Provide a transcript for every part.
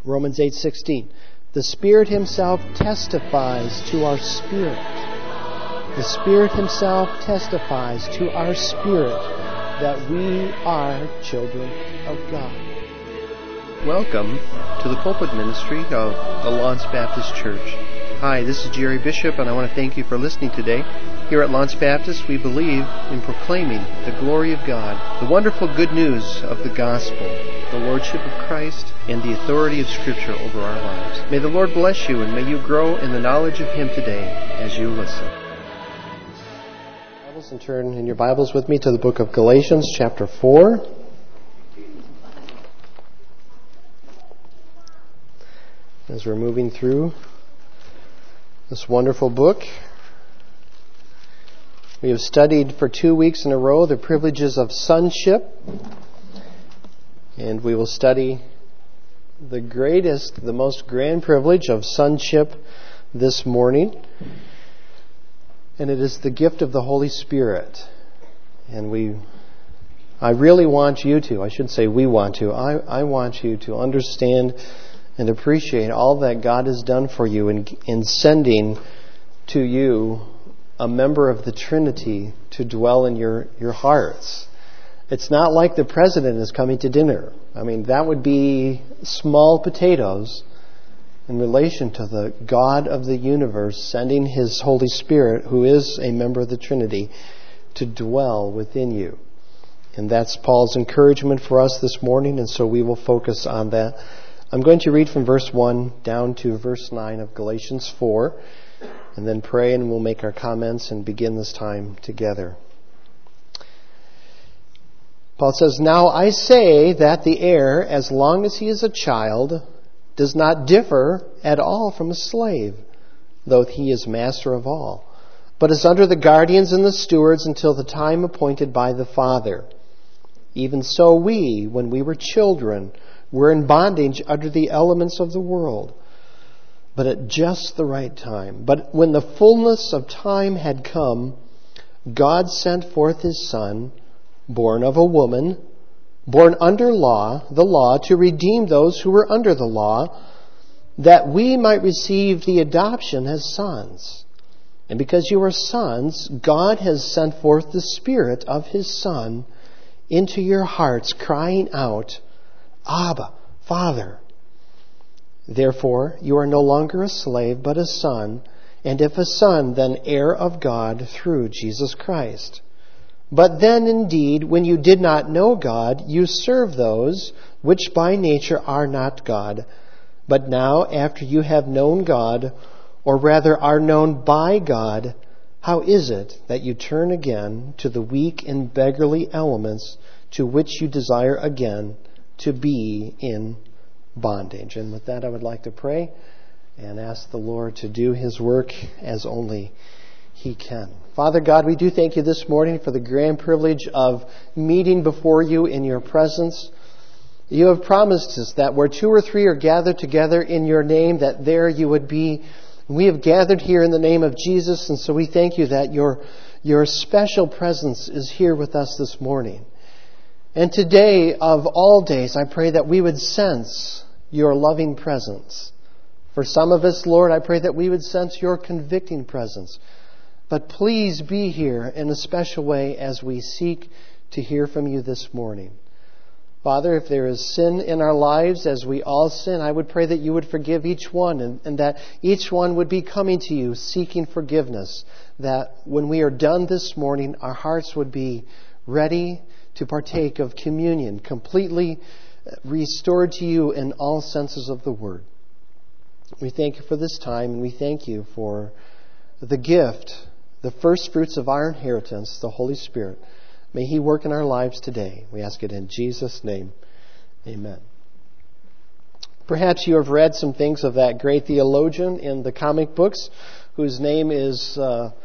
Romans 8:16. The Spirit Himself testifies to our spirit. The Spirit Himself testifies to our spirit that we are children of God. Welcome to the pulpit ministry of the Lawrence Baptist Church. Hi, this is Jerry Bishop, and I want to thank you for listening today. Here at Lawrence Baptist, we believe in proclaiming the glory of God, the wonderful good news of the gospel, the lordship of Christ, and the authority of Scripture over our lives. May the Lord bless you, and may you grow in the knowledge of Him today as you listen. And turn in your Bibles with me to the book of Galatians, chapter 4. As we're moving through this wonderful book, we have studied for 2 weeks in a row the privileges of sonship, and we will study the most grand privilege of sonship this morning. And it is the gift of the Holy Spirit. And I really want you to, I should say we want to, I want you to understand and appreciate all that God has done for you in sending to you a member of the Trinity to dwell in your hearts. It's not like the President is coming to dinner. I mean, that would be small potatoes in relation to the God of the universe sending His Holy Spirit, who is a member of the Trinity, to dwell within you. And that's Paul's encouragement for us this morning, and so we will focus on that. I'm going to read from verse 1 down to verse 9 of Galatians 4, and then pray, and we'll make our comments and begin this time together. Paul says, "Now I say that the heir, as long as he is a child, does not differ at all from a slave, though he is master of all, but is under the guardians and the stewards until the time appointed by the Father. Even so we, when we were children, were in bondage under the elements of the world. But at just the right time, but when the fullness of time had come, God sent forth His Son, born of a woman, born under the law, to redeem those who were under the law, that we might receive the adoption as sons. And because you are sons, God has sent forth the Spirit of His Son into your hearts, crying out, 'Abba, Father.' Therefore, you are no longer a slave, but a son, and if a son, then heir of God through Jesus Christ. But then indeed, when you did not know God, you served those which by nature are not God. But now, after you have known God, or rather are known by God, how is it that you turn again to the weak and beggarly elements to which you desire again to be in bondage?" And with that, I would like to pray and ask the Lord to do His work as only He can. Father God, we do thank You this morning for the grand privilege of meeting before You in Your presence. You have promised us that where 2 or 3 are gathered together in Your name, that there You would be. We have gathered here in the name of Jesus, and so we thank You that Your special presence is here with us this morning. And today, of all days, I pray that we would sense Your loving presence. For some of us, Lord, I pray that we would sense Your convicting presence. But please be here in a special way as we seek to hear from You this morning. Father, if there is sin in our lives, as we all sin, I would pray that You would forgive each one, and that each one would be coming to You seeking forgiveness. That when we are done this morning, our hearts would be ready to partake of communion, completely restored to You in all senses of the word. We thank You for this time, and we thank You for the gift, the first fruits of our inheritance, the Holy Spirit. May He work in our lives today. We ask it in Jesus' name. Amen. Perhaps you have read some things of that great theologian in the comic books, whose name is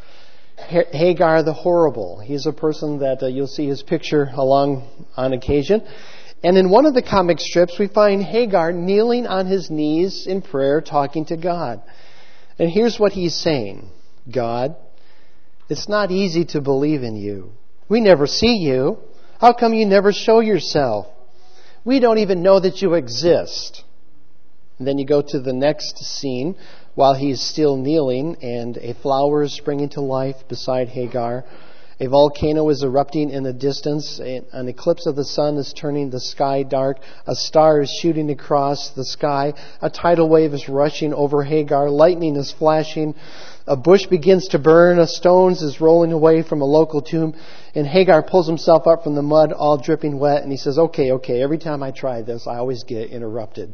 Hagar the Horrible. He's a person that you'll see his picture along on occasion. And in one of the comic strips, we find Hagar kneeling on his knees in prayer, talking to God. And here's what he's saying. God, it's not easy to believe in You. We never see You. How come You never show Yourself? We don't even know that You exist. And then you go to the next scene while he's still kneeling, and a flower is springing to life beside Hagar. A volcano is erupting in the distance. An eclipse of the sun is turning the sky dark. A star is shooting across the sky. A tidal wave is rushing over Hagar. Lightning is flashing. A bush begins to burn. A stone is rolling away from a local tomb. And Hagar pulls himself up from the mud, all dripping wet. And he says, okay, every time I try this, I always get interrupted.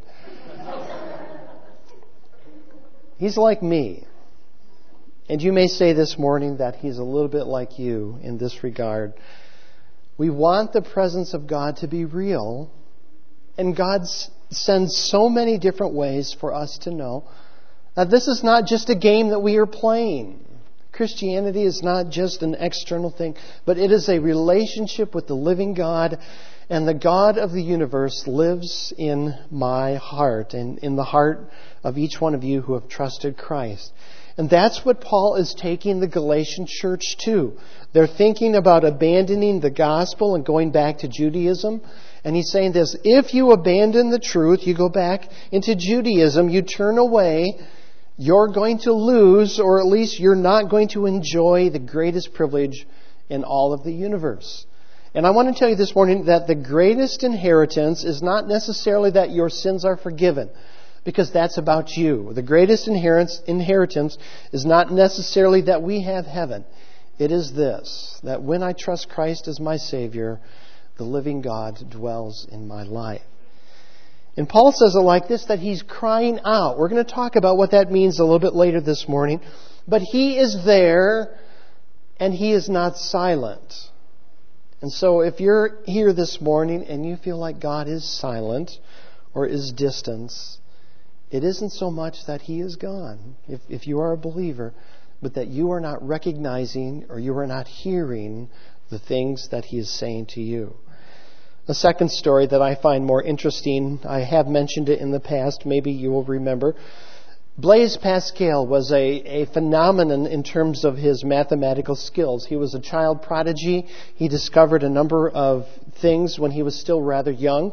He's like me. And you may say this morning that he's a little bit like you in this regard. We want the presence of God to be real, and God sends so many different ways for us to know that this is not just a game that we are playing. Christianity is not just an external thing, but it is a relationship with the living God, and the God of the universe lives in my heart and in the heart of each one of you who have trusted Christ. And that's what Paul is taking the Galatian church to. They're thinking about abandoning the gospel and going back to Judaism. And he's saying this, if you abandon the truth, you go back into Judaism, you turn away, you're going to lose, or at least you're not going to enjoy the greatest privilege in all of the universe. And I want to tell you this morning that the greatest inheritance is not necessarily that your sins are forgiven, because that's about you. The greatest inheritance is not necessarily that we have heaven. It is this, that when I trust Christ as my Savior, the living God dwells in my life. And Paul says it like this, that he's crying out. We're going to talk about what that means a little bit later this morning. But he is there, and he is not silent. And so if you're here this morning and you feel like God is silent or is distant, it isn't so much that he is gone, if you are a believer, but that you are not recognizing or you are not hearing the things that he is saying to you. A second story that I find more interesting, I have mentioned it in the past, maybe you will remember. Blaise Pascal was a phenomenon in terms of his mathematical skills. He was a child prodigy. He discovered a number of things when he was still rather young.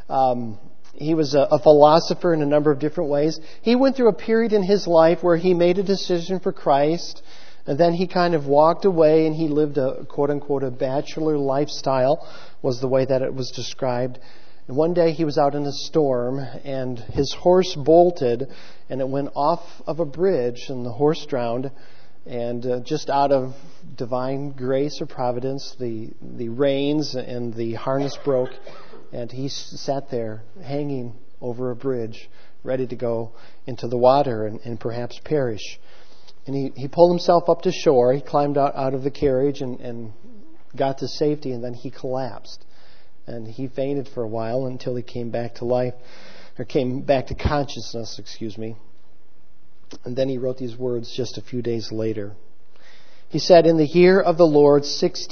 He was a philosopher in a number of different ways. He went through a period in his life where he made a decision for Christ, and then he kind of walked away and he lived a quote-unquote a bachelor lifestyle, was the way that it was described. And one day he was out in a storm and his horse bolted and it went off of a bridge and the horse drowned. And just out of divine grace or providence, the reins and the harness broke. And he sat there hanging over a bridge, ready to go into the water and perhaps perish. And he pulled himself up to shore. He climbed out of the carriage and got to safety, and then he collapsed. And he fainted for a while until he came back to life, or came back to consciousness, And then he wrote these words just a few days later. He said, "In the year of the Lord,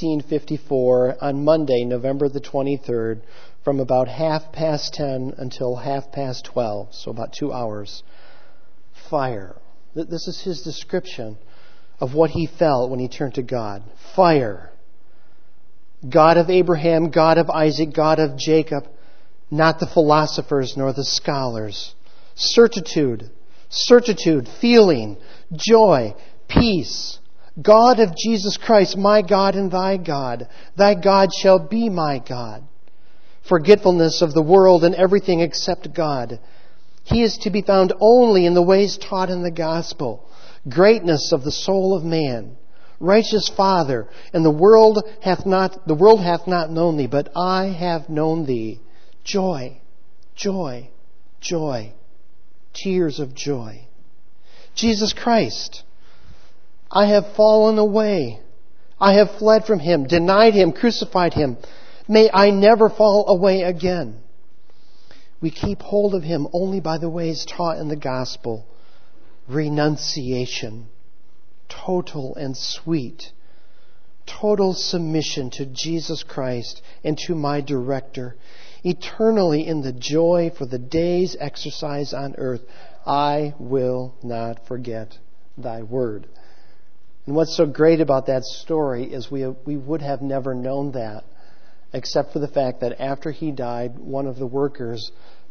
1654, on Monday, November the 23rd, from about 10:30 until 12:30, so about 2 hours, fire." This is his description of what he felt when he turned to God. Fire. God of Abraham, God of Isaac, God of Jacob, not the philosophers nor the scholars. Certitude, feeling, joy, peace. God of Jesus Christ, my God and thy God. Thy God shall be my God. Forgetfulness of the world and everything except God. He is to be found only in the ways taught in the gospel. Greatness of the soul of man. Righteous Father, and the world hath not known thee, but I have known thee. Joy, joy, joy. Tears of joy. Jesus Christ, I have fallen away. I have fled from him, denied him, crucified him. May I never fall away again. We keep hold of him only by the ways taught in the gospel. Renunciation, total and sweet. Total submission to Jesus Christ and to my director. Eternally in the joy for the day's exercise on earth. I will not forget thy word. And what's so great about that story is we would have never known that, except for the fact that after he died, one of the workers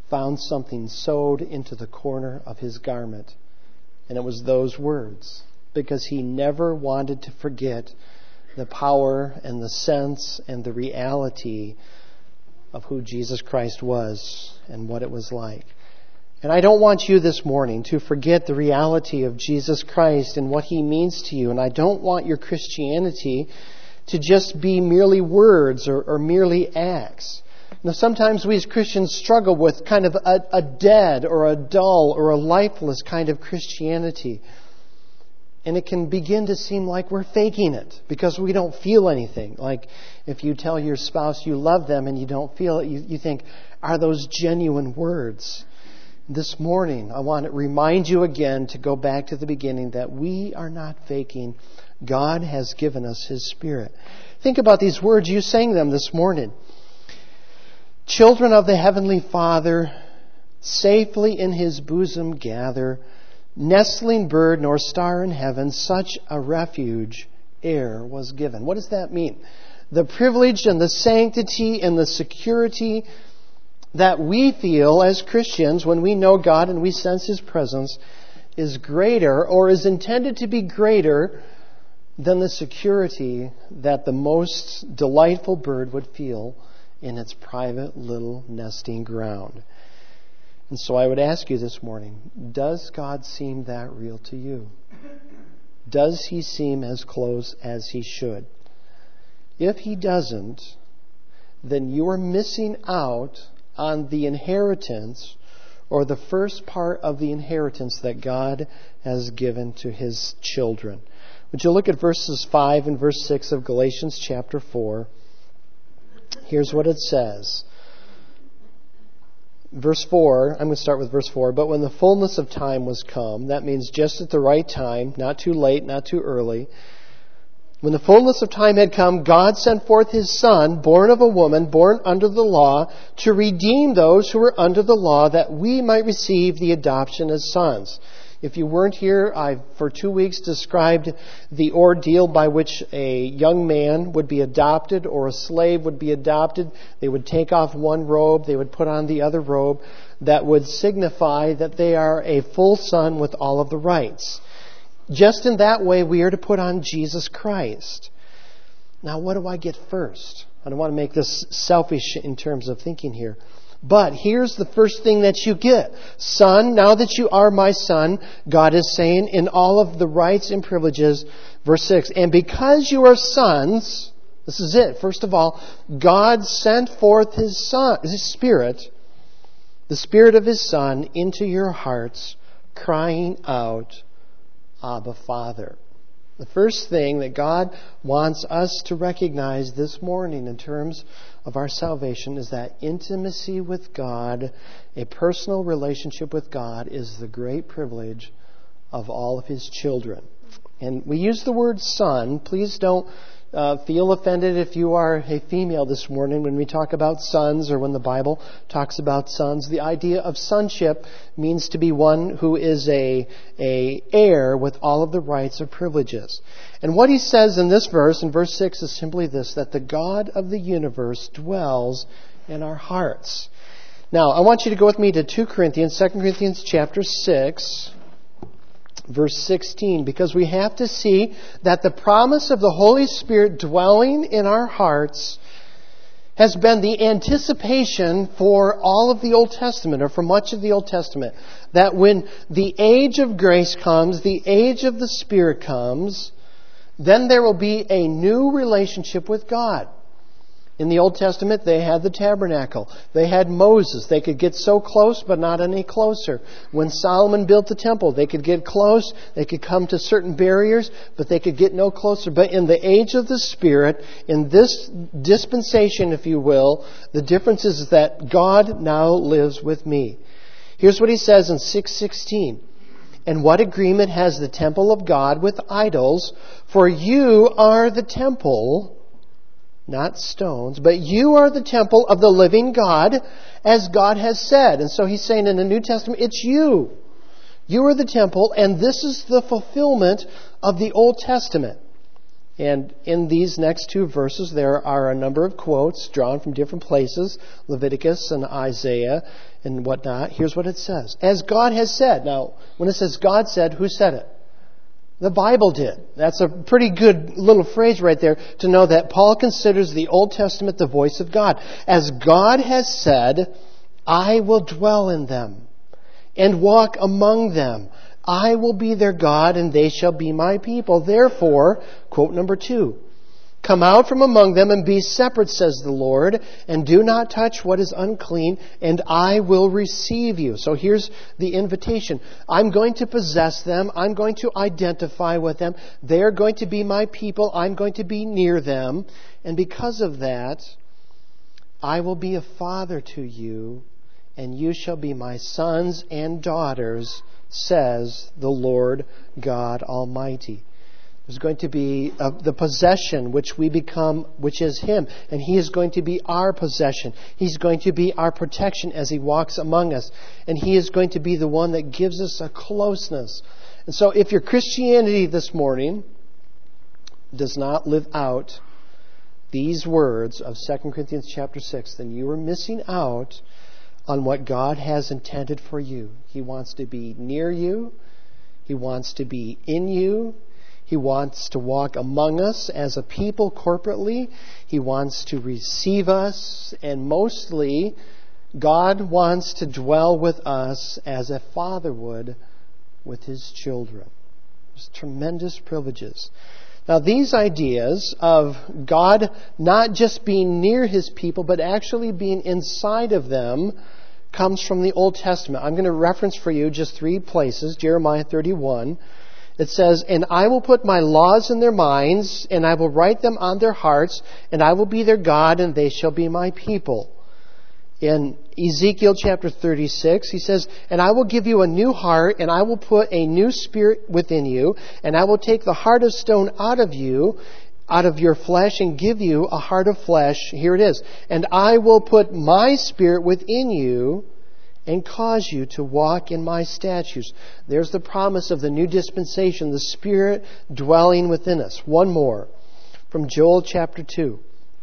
found something sewed into the corner of his garment. And it was those words, because he never wanted to forget the power and the sense and the reality of who Jesus Christ was and what it was like. And I don't want you this morning to forget the reality of Jesus Christ and what He means to you. And I don't want your Christianity to just be merely words or merely acts. Now, sometimes we as Christians struggle with kind of a dead or a dull or a lifeless kind of Christianity. And it can begin to seem like we're faking it because we don't feel anything. Like if you tell your spouse you love them and you don't feel it, you think, are those genuine words? This morning, I want to remind you again to go back to the beginning that we are not faking. God has given us His Spirit. Think about these words. You sang them this morning. Children of the Heavenly Father, safely in His bosom gather, nestling bird nor star in heaven, such a refuge ere was given. What does that mean? The privilege and the sanctity and the security that we feel as Christians when we know God and we sense His presence is greater or is intended to be greater than the security that the most delightful bird would feel in its private little nesting ground. And so I would ask you this morning, does God seem that real to you? Does He seem as close as He should? If He doesn't, then you're missing out on the inheritance or the first part of the inheritance that God has given to His children. Would you look at verses 5 and verse 6 of Galatians chapter 4? Here's what it says. Verse 4, I'm going to start with verse 4. But when the fullness of time was come, that means just at the right time, not too late, not too early. When the fullness of time had come, God sent forth His Son, born of a woman, born under the law, to redeem those who were under the law, that we might receive the adoption as sons. If you weren't here, I've for 2 weeks described the ordeal by which a young man would be adopted or a slave would be adopted. They would take off one robe, they would put on the other robe that would signify that they are a full son with all of the rights. Just in that way, we are to put on Jesus Christ. Now, what do I get first? I don't want to make this selfish in terms of thinking here. But here's the first thing that you get. Son, now that you are my son, God is saying in all of the rights and privileges, verse 6, and because you are sons, this is it. First of all, God sent forth His Son, His Spirit, the Spirit of His Son, into your hearts, crying out, Abba, Father. The first thing that God wants us to recognize this morning in terms of our salvation is that intimacy with God, a personal relationship with God, is the great privilege of all of His children. And we use the word son. Please don't feel offended if you are a female this morning when we talk about sons or when the Bible talks about sons. The idea of sonship means to be one who is a heir with all of the rights or privileges. And what he says in this verse, in verse 6, is simply this, that the God of the universe dwells in our hearts. Now, I want you to go with me to 2 Corinthians chapter 6. Verse 16, because we have to see that the promise of the Holy Spirit dwelling in our hearts has been the anticipation for all of the Old Testament, or for much of the Old Testament. That when the age of grace comes, the age of the Spirit comes, then there will be a new relationship with God. In the Old Testament, they had the tabernacle. They had Moses. They could get so close, but not any closer. When Solomon built the temple, they could get close. They could come to certain barriers, but they could get no closer. But in the age of the Spirit, in this dispensation, if you will, the difference is that God now lives with me. Here's what he says in 6:16. And what agreement has the temple of God with idols? For you are the temple, not stones, but you are the temple of the living God, as God has said. And so he's saying in the New Testament, it's you. You are the temple, and this is the fulfillment of the Old Testament. And in these next two verses, there are a number of quotes drawn from different places, Leviticus and Isaiah and whatnot. Here's what it says. As God has said. Now, when it says God said, who said it? The Bible did. That's a pretty good little phrase right there to know that Paul considers the Old Testament the voice of God. As God has said, I will dwell in them and walk among them. I will be their God, and they shall be my people. Therefore, quote number 2, come out from among them and be separate, says the Lord, and do not touch what is unclean, and I will receive you. So here's the invitation. I'm going to possess them. I'm going to identify with them. They're going to be my people. I'm going to be near them. And because of that, I will be a father to you, and you shall be my sons and daughters, says the Lord God Almighty. There's going to be the possession which we become, which is Him. And He is going to be our possession. He's going to be our protection as He walks among us. And He is going to be the one that gives us a closeness. And so if your Christianity this morning does not live out these words of 2 Corinthians chapter 6, then you are missing out on what God has intended for you. He wants to be near you. He wants to be in you. He wants to walk among us as a people corporately. He wants to receive us. And mostly, God wants to dwell with us as a father would with His children. There's tremendous privileges. Now, these ideas of God not just being near His people, but actually being inside of them, comes from the Old Testament. I'm going to reference for you just 3 places. Jeremiah 31. It says, and I will put my laws in their minds, and I will write them on their hearts, and I will be their God, and they shall be my people. In Ezekiel chapter 36, he says, and I will give you a new heart, and I will put a new spirit within you, and I will take the heart of stone out of you, out of your flesh, and give you a heart of flesh. Here it is. And I will put my spirit within you and cause you to walk in my statutes. There's the promise of the new dispensation, the Spirit dwelling within us. One more from Joel chapter 2.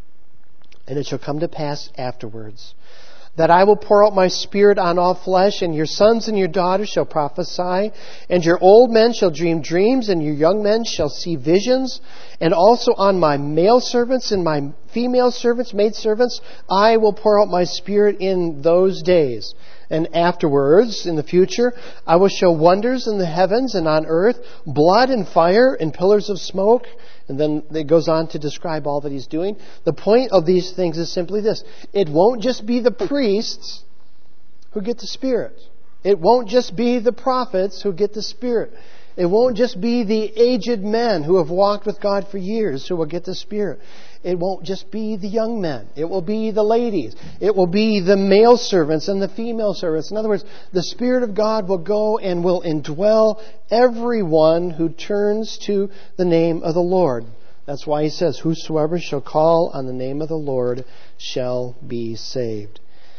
And it shall come to pass afterwards that I will pour out my Spirit on all flesh, and your sons and your daughters shall prophesy, and your old men shall dream dreams, and your young men shall see visions. And also on my male servants and my female servants, maidservants, I will pour out my Spirit in those days. And afterwards, in the future, I will show wonders in the heavens and on earth, blood and fire and pillars of smoke. And then it goes on to describe all that He's doing. The point of these things is simply this. It won't just be the priests who get the Spirit. It won't just be the prophets who get the Spirit. It won't just be the aged men who have walked with God for years who will get the Spirit. It won't just be the young men. It will be the ladies. It will be the male servants and the female servants. In other words, the Spirit of God will go and will indwell everyone who turns to the name of the Lord. That's why He says, whosoever shall call on the name of the Lord shall be saved.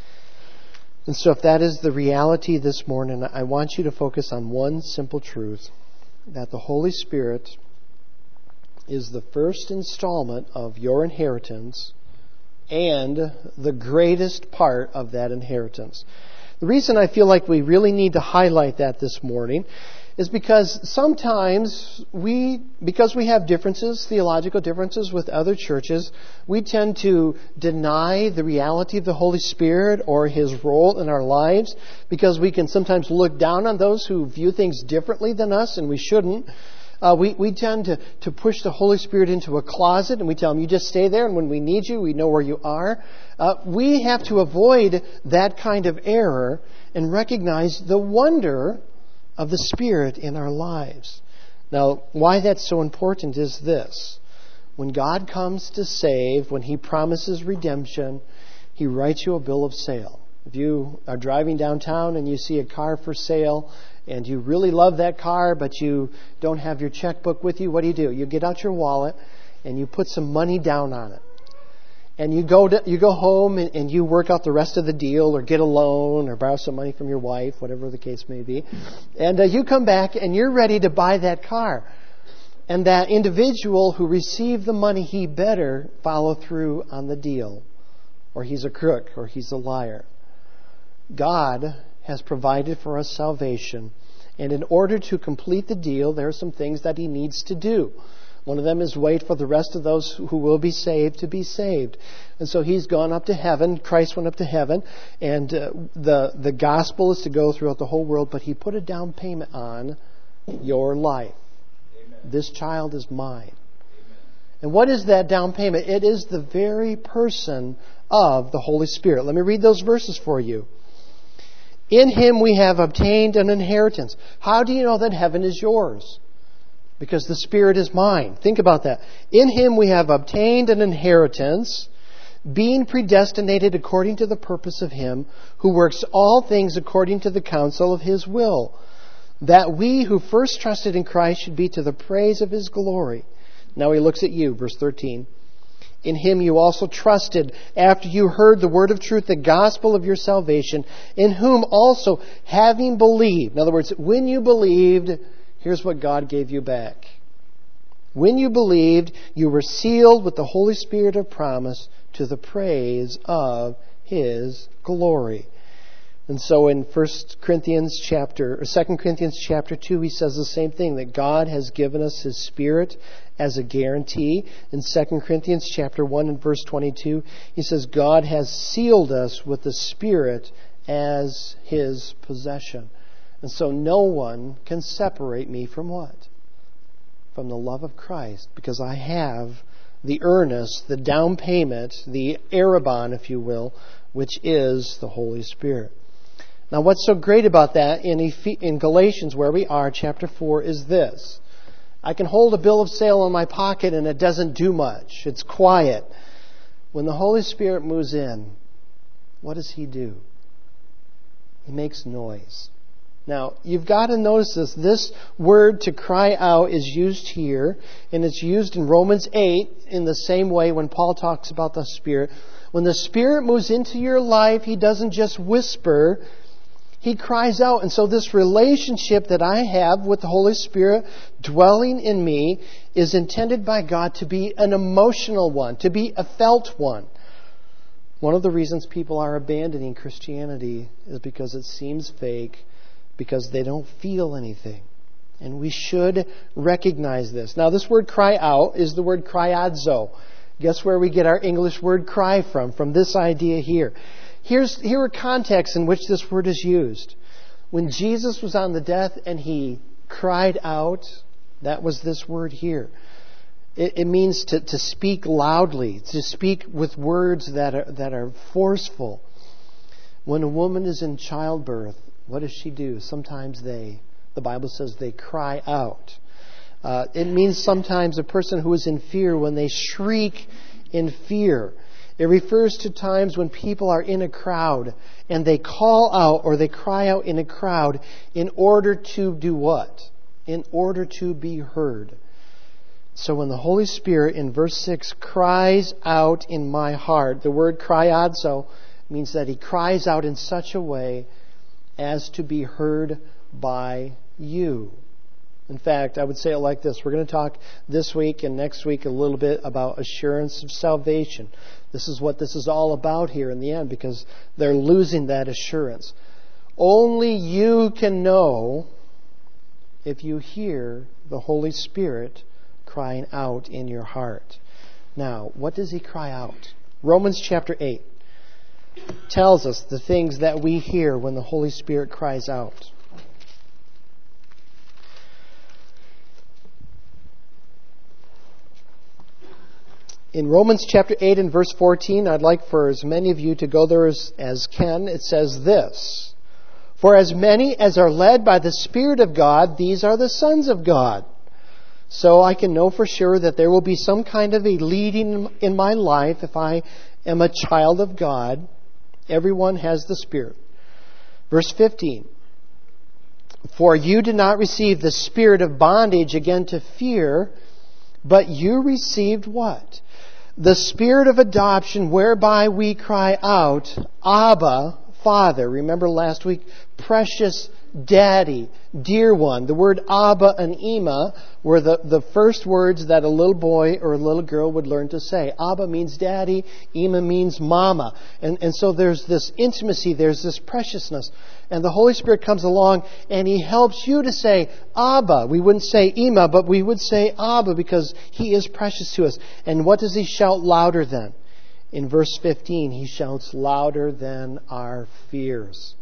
And so if that is the reality this morning, I want you to focus on one simple truth, that the Holy Spirit is the first installment of your inheritance and the greatest part of that inheritance. The reason I feel like we really need to highlight that this morning is because sometimes because we have differences, theological differences with other churches, we tend to deny the reality of the Holy Spirit or His role in our lives because we can sometimes look down on those who view things differently than us, and we shouldn't. We tend to push the Holy Spirit into a closet, and we tell Him, you just stay there, and when we need you, we know where you are. We have to avoid that kind of error and recognize the wonder of the Spirit in our lives. Now, why that's so important is this. When God comes to save, when He promises redemption, He writes you a bill of sale. If you are driving downtown and you see a car for sale, and you really love that car, but you don't have your checkbook with you, what do? You get out your wallet and you put some money down on it. And you go home and you work out the rest of the deal, or get a loan, or borrow some money from your wife, whatever the case may be. And you come back and you're ready to buy that car. And that individual who received the money, he better follow through on the deal, or he's a crook, or he's a liar. God has provided for us salvation, and in order to complete the deal, there are some things that He needs to do. One of them is wait for the rest of those who will be saved to be saved. And so He's gone up to heaven. Christ went up to heaven. And the gospel is to go throughout the whole world. But He put a down payment on your life. Amen. This child is mine. Amen. And what is that down payment? It is the very person of the Holy Spirit. Let me read those verses for you. In Him we have obtained an inheritance. How do you know that heaven is yours? Because the Spirit is mine. Think about that. In Him we have obtained an inheritance, being predestinated according to the purpose of Him who works all things according to the counsel of His will, that we who first trusted in Christ should be to the praise of His glory. Now He looks at you, verse 13. In Him you also trusted after you heard the word of truth, the gospel of your salvation, in whom also having believed. In other words, when you believed, here's what God gave you back. When you believed, you were sealed with the Holy Spirit of promise to the praise of His glory. And so in 2 Corinthians chapter 2, he says the same thing, that God has given us His Spirit as a guarantee. In 2 Corinthians chapter 1 and verse 22, he says God has sealed us with the Spirit as His possession. And so no one can separate me from what? From the love of Christ, because I have the earnest, the down payment, the arrabon, if you will, which is the Holy Spirit. Now what's so great about that in Galatians, where we are, chapter 4, is this. I can hold a bill of sale in my pocket and it doesn't do much. It's quiet. When the Holy Spirit moves in, what does He do? He makes noise. Now, you've got to notice this. This word to cry out is used here, and it's used in Romans 8 in the same way when Paul talks about the Spirit. When the Spirit moves into your life, He doesn't just whisper, He cries out. And so this relationship that I have with the Holy Spirit dwelling in me is intended by God to be an emotional one, to be a felt one. One of the reasons people are abandoning Christianity is because it seems fake, because they don't feel anything. And we should recognize this. Now, this word cry out is the word kryadzo. Guess where we get our English word cry from? From this idea here. Here are contexts in which this word is used. When Jesus was on the death and He cried out, that was this word here. It means to speak loudly, to speak with words that are forceful. When a woman is in childbirth, what does she do? Sometimes the Bible says they cry out. It means sometimes a person who is in fear, when they shriek in fear. It refers to times when people are in a crowd and they call out or they cry out in a crowd in order to do what? In order to be heard. So when the Holy Spirit in verse 6 cries out in my heart, the word kryadzo means that He cries out in such a way as to be heard by you. In fact, I would say it like this. We're going to talk this week and next week a little bit about assurance of salvation. This is what this is all about here in the end, because they're losing that assurance. Only you can know if you hear the Holy Spirit crying out in your heart. Now, what does He cry out? Romans chapter 8 tells us the things that we hear when the Holy Spirit cries out. In Romans chapter 8 and verse 14, I'd like for as many of you to go there as can. It says this, "For as many as are led by the Spirit of God, these are the sons of God." So I can know for sure that there will be some kind of a leading in my life if I am a child of God. Everyone has the Spirit. Verse 15. "For you did not receive the spirit of bondage again to fear, but you received" what? "The Spirit of adoption, whereby we cry out, Abba, Father. Remember last week, precious Daddy, dear one. The word Abba and Ima were the first words that a little boy or a little girl would learn to say. Abba means daddy, Ima means mama. And so there's this intimacy, there's this preciousness. And the Holy Spirit comes along and He helps you to say Abba. We wouldn't say Ima, but we would say Abba because He is precious to us. And what does He shout louder than? In verse 15, He shouts louder than our fears.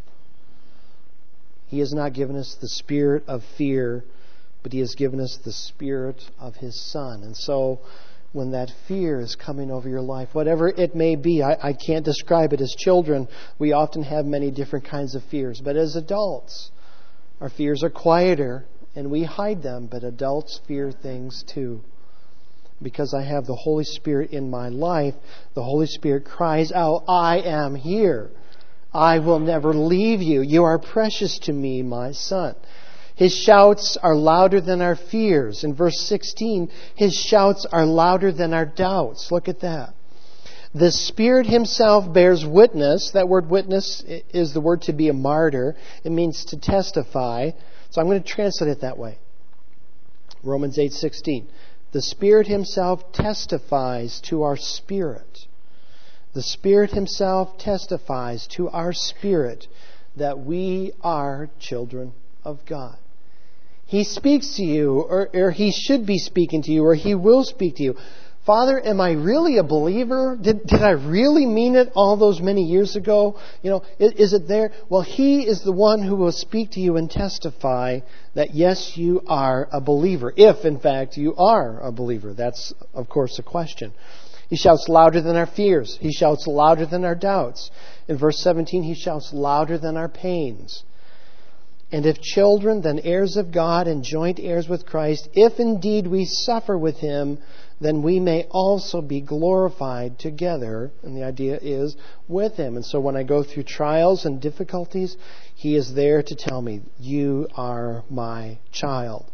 He has not given us the spirit of fear, but He has given us the Spirit of His Son. And so when that fear is coming over your life, whatever it may be, I can't describe it. As children, we often have many different kinds of fears. But as adults, our fears are quieter and we hide them, but adults fear things too. Because I have the Holy Spirit in my life, the Holy Spirit cries out, I am here. I will never leave you. You are precious to me, my son. His shouts are louder than our fears. In verse 16, His shouts are louder than our doubts. Look at that. The Spirit Himself bears witness. That word witness is the word to be a martyr. It means to testify. So I'm going to translate it that way. Romans 8:16. The Spirit Himself testifies to our spirit. The Spirit Himself testifies to our spirit that we are children of God. He speaks to you, or He should be speaking to you, or He will speak to you. Father, am I really a believer? Did I really mean it all those many years ago? Is it there? Well, He is the one who will speak to you and testify that yes, you are a believer. If, in fact, you are a believer. That's, of course, a question. He shouts louder than our fears. He shouts louder than our doubts. In verse 17, He shouts louder than our pains. And if children, then heirs of God and joint heirs with Christ, if indeed we suffer with Him, then we may also be glorified together. And the idea is with Him. And so when I go through trials and difficulties, He is there to tell me, you are my child.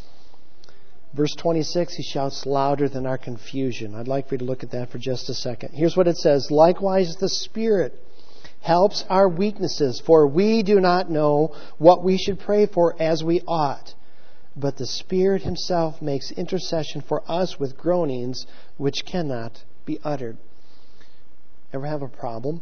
Verse 26, He shouts louder than our confusion. I'd like for you to look at that for just a second. Here's what it says. Likewise, the Spirit helps our weaknesses, for we do not know what we should pray for as we ought. But the Spirit Himself makes intercession for us with groanings which cannot be uttered. Ever have a problem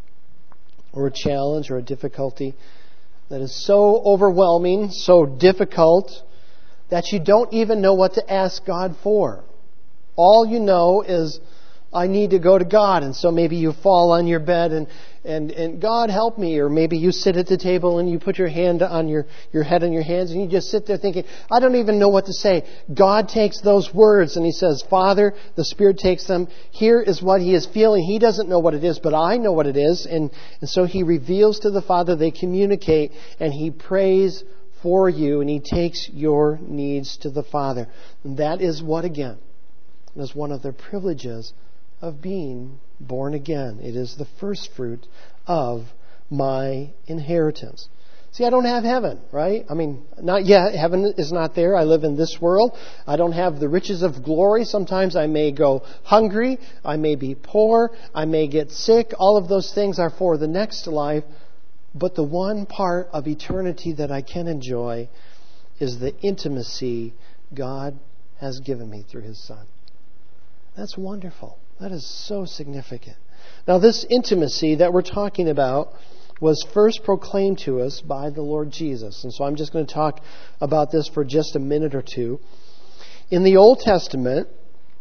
or a challenge or a difficulty that is so overwhelming, so difficult, that you don't even know what to ask God for? All you know is, I need to go to God. And so maybe you fall on your bed and God help me. Or maybe you sit at the table and you put your hand on your head on your hands and you just sit there thinking, I don't even know what to say. God takes those words and He says, Father, the Spirit takes them. Here is what He is feeling. He doesn't know what it is, but I know what it is. And so He reveals to the Father, they communicate, and He prays for you, and He takes your needs to the Father. And that is what, again, is one of the privileges of being born again. It is the first fruit of my inheritance. See, I don't have heaven, right? I mean, not yet. Heaven is not there. I live in this world. I don't have the riches of glory. Sometimes I may go hungry. I may be poor. I may get sick. All of those things are for the next life. But the one part of eternity that I can enjoy is the intimacy God has given me through His Son. That's wonderful. That is so significant. Now, this intimacy that we're talking about was first proclaimed to us by the Lord Jesus. And so I'm just going to talk about this for just a minute or two. In the Old Testament,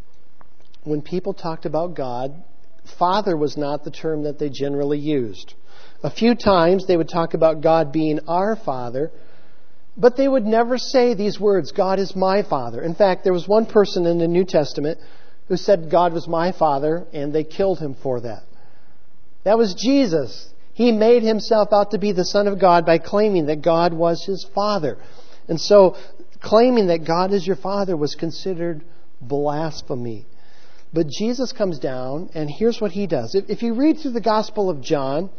when people talked about God, Father was not the term that they generally used. A few times they would talk about God being our Father, but they would never say these words, God is my Father. In fact, there was one person in the New Testament who said God was my Father, and they killed him for that. That was Jesus. He made Himself out to be the Son of God by claiming that God was His Father. And so claiming that God is your Father was considered blasphemy. But Jesus comes down, and here's what He does. If you read through the Gospel of John,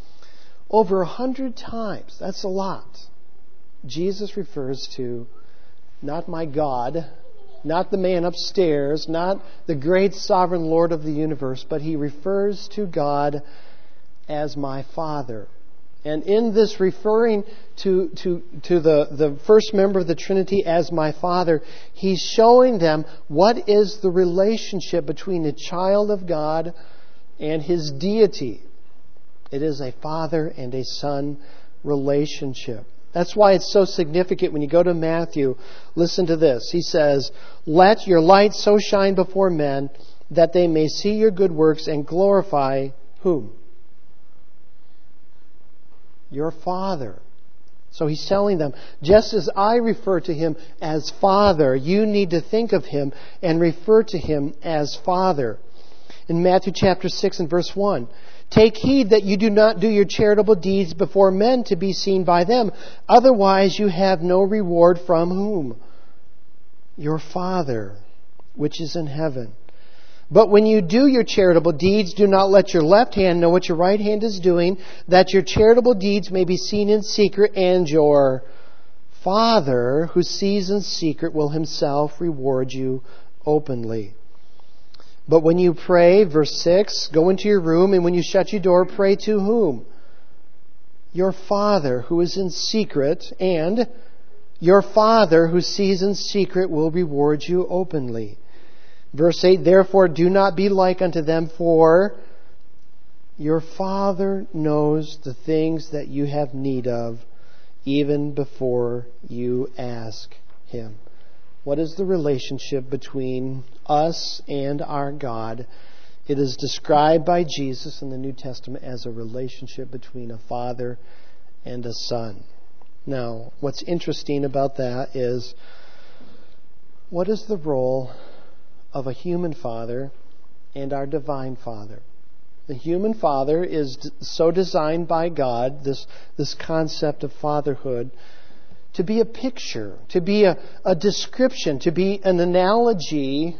over 100 times, that's a lot, Jesus refers to not my God, not the man upstairs, not the great sovereign Lord of the universe, but He refers to God as my Father. And in this referring to the first member of the Trinity as my Father, He's showing them what is the relationship between the child of God and His deity. It is a Father and a Son relationship. That's why it's so significant when you go to Matthew. Listen to this. He says, "Let your light so shine before men that they may see your good works and glorify" whom? Your Father. So He's telling them, just as I refer to Him as Father, you need to think of Him and refer to Him as Father. In Matthew chapter 6 and verse 1, "Take heed that you do not do your charitable deeds before men to be seen by them. Otherwise you have no reward from" whom? Your Father, which is in heaven. "But when you do your charitable deeds, do not let your left hand know what your right hand is doing, that your charitable deeds may be seen in secret, and your Father who sees in secret will Himself reward you openly. But when you pray," verse 6, "go into your room, and when you shut your door, pray to" whom? Your Father who is in secret, and your Father who sees in secret will reward you openly. Verse 8, "Therefore do not be like unto them, for your Father knows the things that you have need of, even before you ask Him." What is the relationship between us and our God? It is described by Jesus in the New Testament as a relationship between a father and a son. Now, what's interesting about that is, what is the role of a human father and our divine Father? The human father is so designed by God, this concept of fatherhood, to be a picture, to be a description, to be an analogy,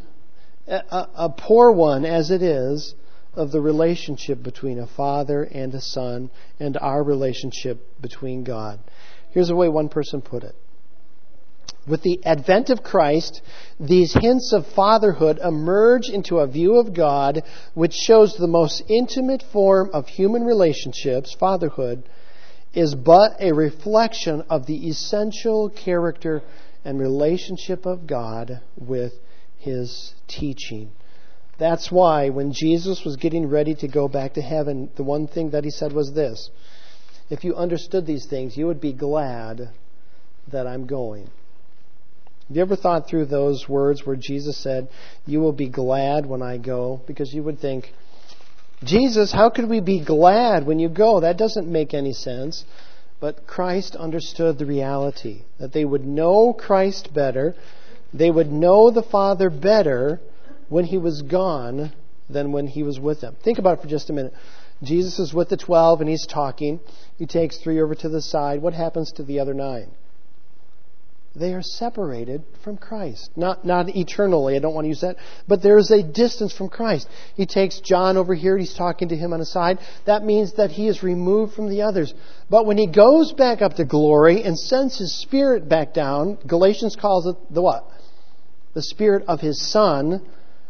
a poor one as it is, of the relationship between a father and a son and our relationship between God. Here's the way one person put it. With the advent of Christ, these hints of fatherhood emerge into a view of God which shows the most intimate form of human relationships, fatherhood, is but a reflection of the essential character and relationship of God with His teaching. That's why when Jesus was getting ready to go back to heaven, the one thing that He said was this: "If you understood these things, you would be glad that I'm going." Have you ever thought through those words where Jesus said, "You will be glad when I go"? Because you would think, "Jesus, how could we be glad when you go? That doesn't make any sense." But Christ understood the reality that they would know Christ better, they would know the Father better when He was gone than when He was with them. Think about it for just a minute. Jesus is with the 12 and He's talking. He takes 3 over to the side. What happens to the other 9? They are separated from Christ. Not eternally, I don't want to use that. But there is a distance from Christ. He takes John over here. He's talking to him on the side. That means that he is removed from the others. But when He goes back up to glory and sends His Spirit back down, Galatians calls it the what? The Spirit of His Son.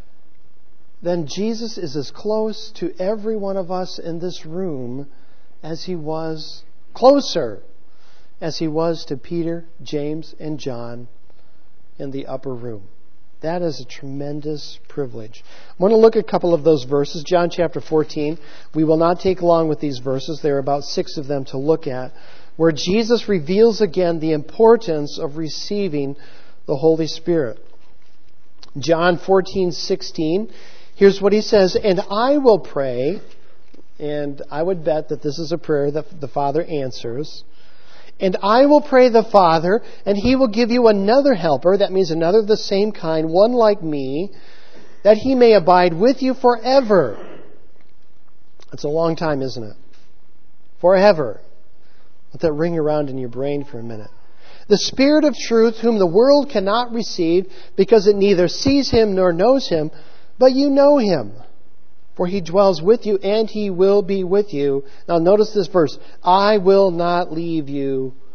Then Jesus is as close to every one of us in this room as He was closer as He was to Peter, James, and John in the upper room. That is a tremendous privilege. I want to look at a couple of those verses. John chapter 14. We will not take long with these verses. There are about 6 of them to look at, where Jesus reveals again the importance of receiving the Holy Spirit. John 14:16. Here's what He says: "And I will pray," and I would bet that this is a prayer that the Father answers, "And I will pray the Father, and He will give you another helper," that means another of the same kind, "one like me, that He may abide with you forever." That's a long time, isn't it? Forever. Let that ring around in your brain for a minute. "The Spirit of truth, whom the world cannot receive, because it neither sees Him nor knows Him, but you know Him. For He dwells with you, and He will be with you." Now notice this verse: "I will not leave you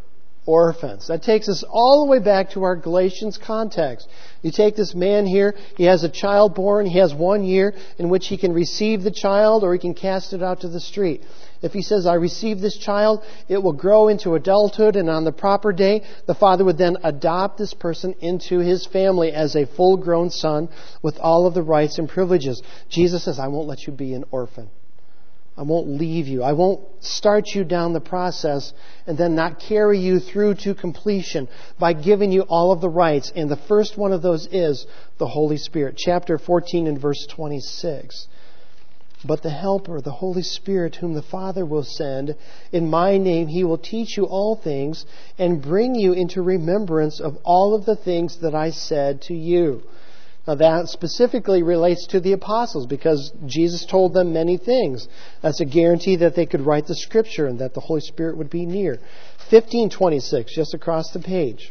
orphans. That takes us all the way back to our Galatians context. You take this man here, he has a child born, he has 1 year in which he can receive the child or he can cast it out to the street. If he says, I receive this child, it will grow into adulthood, and on the proper day, the father would then adopt this person into his family as a full-grown son with all of the rights and privileges. Jesus says, I won't let you be an orphan. I won't leave you. I won't start you down the process and then not carry you through to completion by giving you all of the rights. And the first one of those is the Holy Spirit. Chapter 14 and verse 26. But the Helper, the Holy Spirit, whom the Father will send, in my name He will teach you all things and bring you into remembrance of all of the things that I said to you. Now that specifically relates to the apostles because Jesus told them many things. That's a guarantee that they could write the Scripture and that the Holy Spirit would be near. 15:26, just across the page.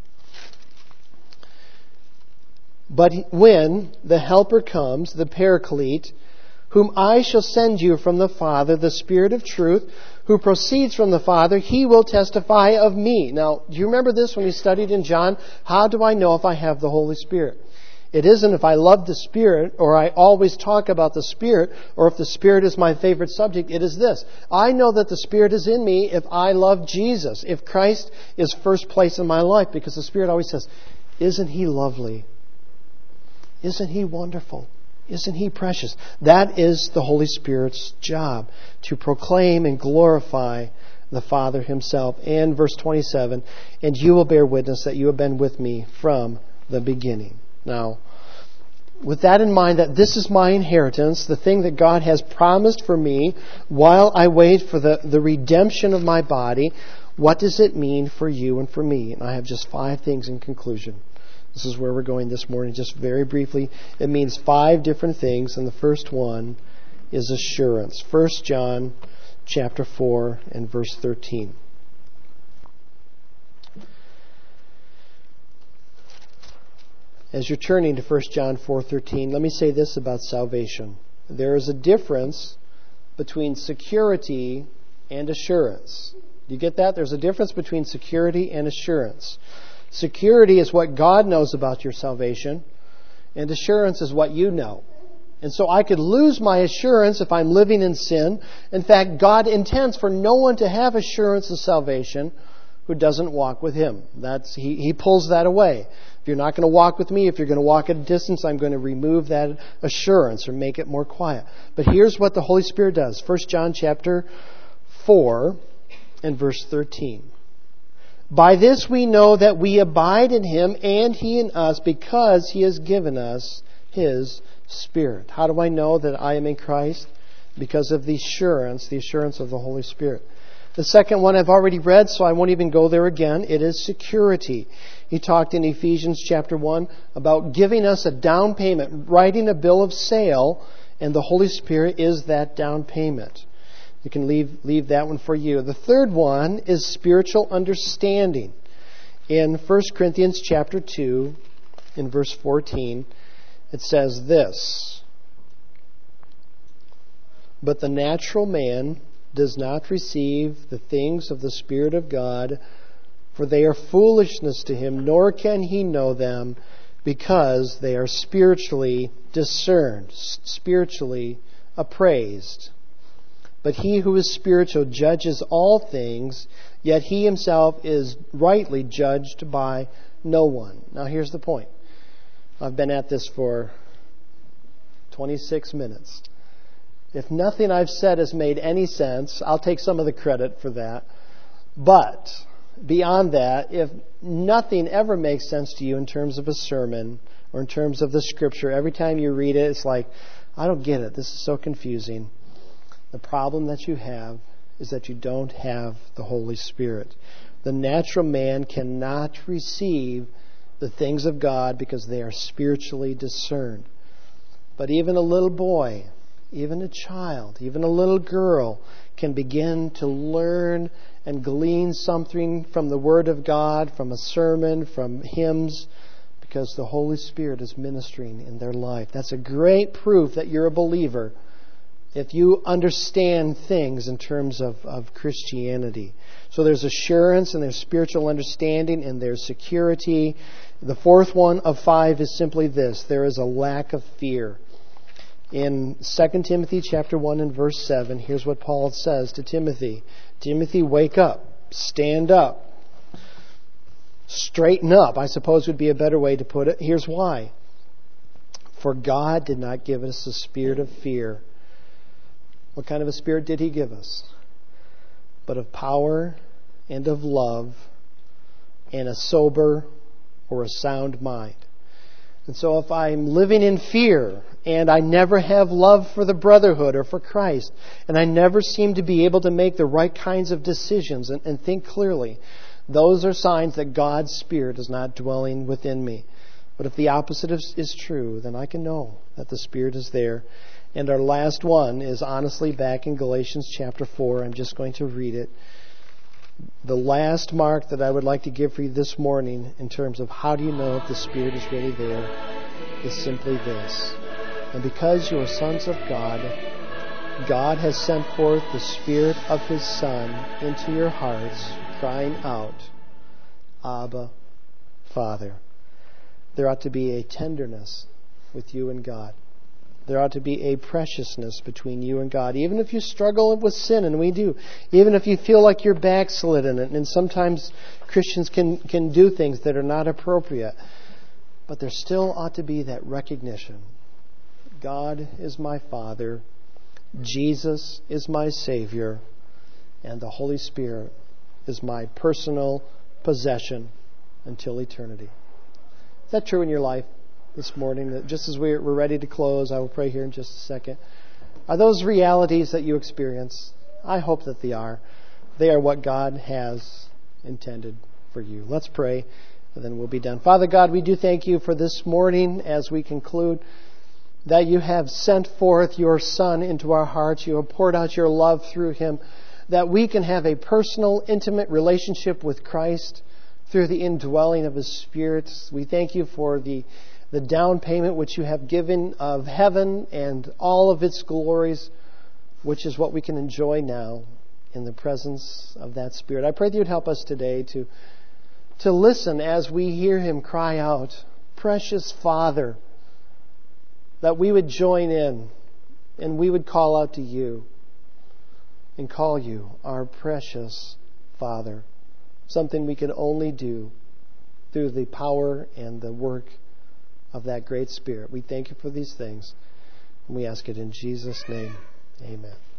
But when the Helper comes, the Paraclete, whom I shall send you from the Father, the Spirit of truth, who proceeds from the Father, He will testify of me. Now, do you remember this when we studied in John? How do I know if I have the Holy Spirit? It isn't if I love the Spirit, or I always talk about the Spirit, or if the Spirit is my favorite subject. It is this. I know that the Spirit is in me if I love Jesus, if Christ is first place in my life, because the Spirit always says, isn't He lovely? Isn't He wonderful? Isn't He precious? That is the Holy Spirit's job, to proclaim and glorify the Father Himself. And verse 27, and you will bear witness that you have been with me from the beginning. Now, with that in mind, that this is my inheritance, the thing that God has promised for me while I wait for the redemption of my body, what does it mean for you and for me? And I have just 5 things in conclusion. This is where we're going this morning, just very briefly. It means 5 different things, and the first one is assurance. 1 John chapter 4 and verse 13. As you're turning to 1 John 4:13, let me say this about salvation. There is a difference between security and assurance. Do you get that? There's a difference between security and assurance. Security is what God knows about your salvation, and assurance is what you know. And so I could lose my assurance if I'm living in sin. In fact, God intends for no one to have assurance of salvation who doesn't walk with Him. He pulls that away. If you're not going to walk with me, if you're going to walk at a distance, I'm going to remove that assurance or make it more quiet. But here's what the Holy Spirit does. 1 John chapter 4 and verse 13. By this we know that we abide in Him and He in us because He has given us His Spirit. How do I know that I am in Christ? Because of the assurance of the Holy Spirit. The second one I've already read, so I won't even go there again. It is security. He talked in Ephesians chapter 1 about giving us a down payment, writing a bill of sale, and the Holy Spirit is that down payment. You can leave that one for you. The third one is spiritual understanding. In 1 Corinthians chapter 2, in verse 14, it says this, but the natural man does not receive the things of the Spirit of God, for they are foolishness to him, nor can he know them, because they are spiritually discerned, spiritually appraised. But he who is spiritual judges all things, yet he himself is rightly judged by no one. Now here's the point. I've been at this for 26 minutes. If nothing I've said has made any sense, I'll take some of the credit for that. But beyond that, if nothing ever makes sense to you in terms of a sermon or in terms of the Scripture, every time you read it, it's like, I don't get it. This is so confusing. The problem that you have is that you don't have the Holy Spirit. The natural man cannot receive the things of God because they are spiritually discerned. But even a little boy, even a child, even a little girl can begin to learn and glean something from the Word of God, from a sermon, from hymns, because the Holy Spirit is ministering in their life. That's a great proof that you're a believer, if you understand things in terms of Christianity. So there's assurance and there's spiritual understanding and there's security. The fourth one of 5 is simply this: there is a lack of fear. In 2 Timothy chapter 1 and verse 7, here's what Paul says to Timothy. Timothy, wake up, stand up, straighten up, I suppose would be a better way to put it. Here's why. For God did not give us a spirit of fear. What kind of a spirit did He give us? But of power and of love and a sober or a sound mind. And so if I'm living in fear and I never have love for the brotherhood or for Christ, and I never seem to be able to make the right kinds of decisions and think clearly, those are signs that God's Spirit is not dwelling within me. But if the opposite is true, then I can know that the Spirit is there. And our last one is honestly back in Galatians chapter 4. I'm just going to read it. The last mark that I would like to give for you this morning in terms of how do you know if the Spirit is really there is simply this. And because you are sons of God, God has sent forth the Spirit of His Son into your hearts, crying out, Abba, Father. There ought to be a tenderness with you and God. There ought to be a preciousness between you and God. Even if you struggle with sin, and we do. Even if you feel like you're backslidden, and sometimes Christians can do things that are not appropriate. But there still ought to be that recognition. God is my Father. Jesus is my Savior. And the Holy Spirit is my personal possession until eternity. Is that true in your life this morning? That just as we're ready to close, I will pray here in just a second. Are those realities that you experience? I hope that they are. They are what God has intended for you. Let's pray, and then we'll be done. Father God, we do thank you for this morning as we conclude that you have sent forth your Son into our hearts. You have poured out your love through Him, that we can have a personal, intimate relationship with Christ through the indwelling of His Spirit. We thank you for the down payment which you have given of heaven and all of its glories, which is what we can enjoy now in the presence of that Spirit. I pray that you'd help us today to listen as we hear Him cry out, Precious Father, that we would join in and we would call out to you and call you our precious Father. Something we can only do through the power and the work of that great Spirit. We thank you for these things, and we ask it in Jesus' name. Amen.